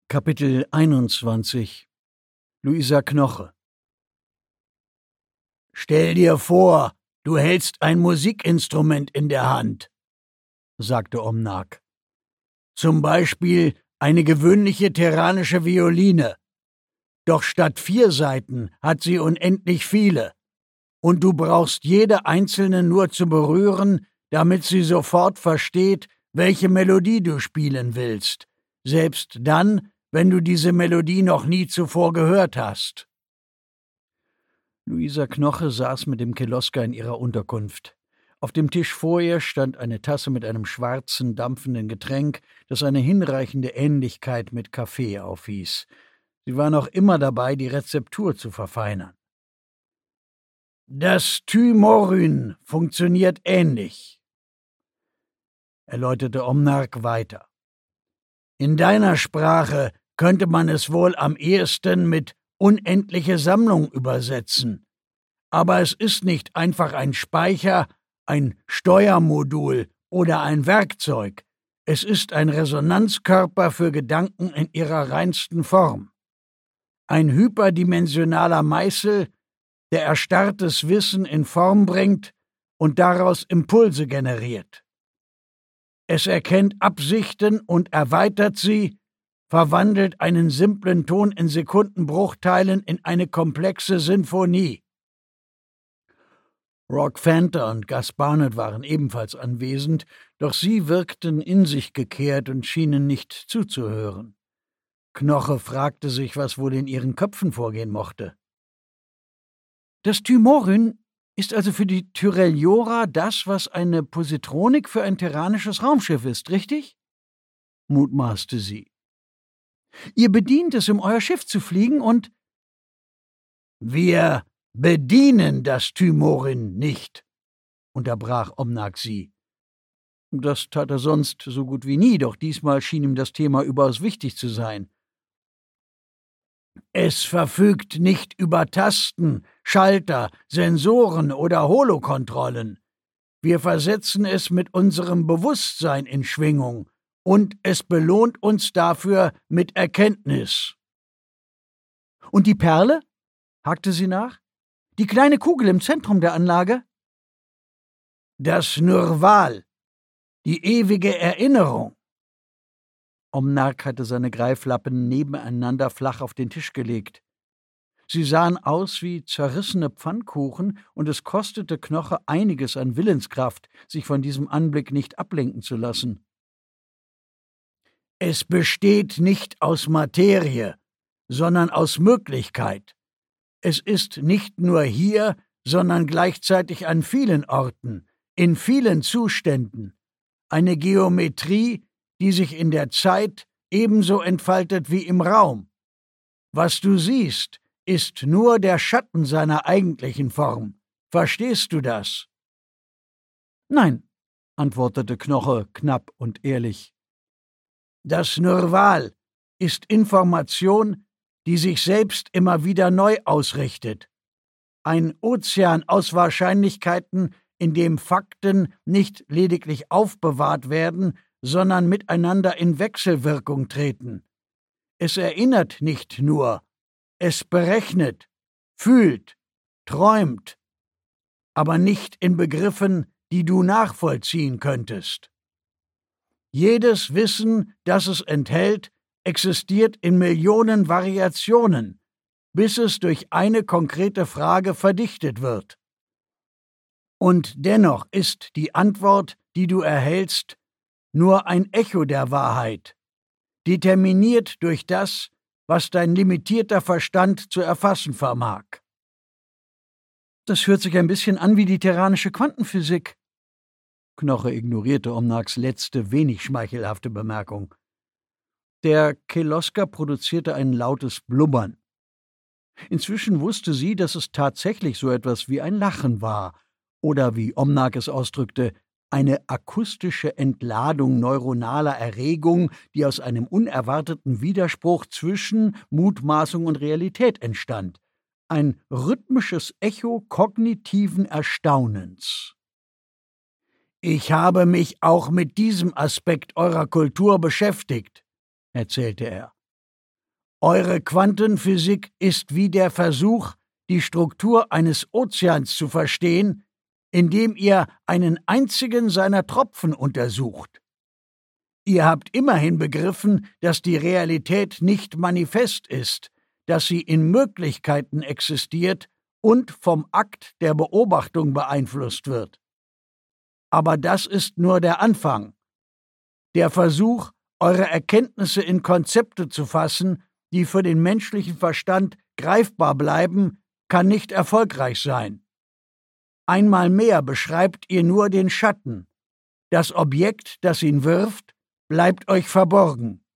Kapitel 21 Luisa Knoche. »Stell dir vor, du hältst ein Musikinstrument in der Hand«, sagte Omnac. »Zum Beispiel eine gewöhnliche terranische Violine. Doch statt 4 Saiten hat sie unendlich viele. Und du brauchst jede einzelne nur zu berühren, damit sie sofort versteht, welche Melodie du spielen willst, selbst dann, wenn du diese Melodie noch nie zuvor gehört hast.« Luisa Knoche saß mit dem Keloska in ihrer Unterkunft. Auf dem Tisch vor ihr stand eine Tasse mit einem schwarzen, dampfenden Getränk, das eine hinreichende Ähnlichkeit mit Kaffee aufwies. Sie war noch immer dabei, die Rezeptur zu verfeinern. »Das Thymoryn funktioniert ähnlich«, erläuterte Omnac weiter. »In deiner Sprache könnte man es wohl am ehesten mit unendliche Sammlung übersetzen. Aber es ist nicht einfach ein Speicher, ein Steuermodul oder ein Werkzeug. Es ist ein Resonanzkörper für Gedanken in ihrer reinsten Form. Ein hyperdimensionaler Meißel, der erstarrtes Wissen in Form bringt und daraus Impulse generiert. Es erkennt Absichten und erweitert sie, verwandelt einen simplen Ton in Sekundenbruchteilen in eine komplexe Sinfonie.« Rock Fanta und Gus Barnett waren ebenfalls anwesend, doch sie wirkten in sich gekehrt und schienen nicht zuzuhören. Knoche fragte sich, was wohl in ihren Köpfen vorgehen mochte. »Das Thymoryn ist also für die Thyreljora das, was eine Positronik für ein terranisches Raumschiff ist, richtig?« mutmaßte sie. »Ihr bedient es, um euer Schiff zu fliegen und...« »Wir bedienen das Thymoryn nicht«, unterbrach Omnac sie. Das tat er sonst so gut wie nie, doch diesmal schien ihm das Thema überaus wichtig zu sein. »Es verfügt nicht über Tasten, Schalter, Sensoren oder Holokontrollen. Wir versetzen es mit unserem Bewusstsein in Schwingung, und es belohnt uns dafür mit Erkenntnis.« »Und die Perle?«, hakte sie nach. »Die kleine Kugel im Zentrum der Anlage?« »Das Nirval, die ewige Erinnerung.« Omnac hatte seine Greiflappen nebeneinander flach auf den Tisch gelegt. Sie sahen aus wie zerrissene Pfannkuchen, und es kostete Knoche einiges an Willenskraft, sich von diesem Anblick nicht ablenken zu lassen. »Es besteht nicht aus Materie, sondern aus Möglichkeit. Es ist nicht nur hier, sondern gleichzeitig an vielen Orten, in vielen Zuständen. Eine Geometrie, die sich in der Zeit ebenso entfaltet wie im Raum. Was du siehst, ist nur der Schatten seiner eigentlichen Form. Verstehst du das?« »Nein«, antwortete Knoche knapp und ehrlich. »Das Nirval ist Information, die sich selbst immer wieder neu ausrichtet. Ein Ozean aus Wahrscheinlichkeiten, in dem Fakten nicht lediglich aufbewahrt werden, sondern miteinander in Wechselwirkung treten. Es erinnert nicht nur, es berechnet, fühlt, träumt, aber nicht in Begriffen, die du nachvollziehen könntest. Jedes Wissen, das es enthält, existiert in Millionen Variationen, bis es durch eine konkrete Frage verdichtet wird. Und dennoch ist die Antwort, die du erhältst, nur ein Echo der Wahrheit, determiniert durch das, was dein limitierter Verstand zu erfassen vermag.« »Das hört sich ein bisschen an wie die terranische Quantenphysik.« Knoche ignorierte Omnacs letzte, wenig schmeichelhafte Bemerkung. Der Keloska produzierte ein lautes Blubbern. Inzwischen wusste sie, dass es tatsächlich so etwas wie ein Lachen war, oder wie Omnac es ausdrückte, eine akustische Entladung neuronaler Erregung, die aus einem unerwarteten Widerspruch zwischen Mutmaßung und Realität entstand. Ein rhythmisches Echo kognitiven Erstaunens. »Ich habe mich auch mit diesem Aspekt eurer Kultur beschäftigt«, erzählte er. Eure Quantenphysik ist wie der Versuch, die Struktur eines Ozeans zu verstehen, indem ihr einen einzigen seiner Tropfen untersucht. Ihr habt immerhin begriffen, dass die Realität nicht manifest ist, dass sie in Möglichkeiten existiert und vom Akt der Beobachtung beeinflusst wird. Aber das ist nur der Anfang. Der Versuch, eure Erkenntnisse in Konzepte zu fassen, die für den menschlichen Verstand greifbar bleiben, kann nicht erfolgreich sein. Einmal mehr beschreibt ihr nur den Schatten. Das Objekt, das ihn wirft, bleibt euch verborgen.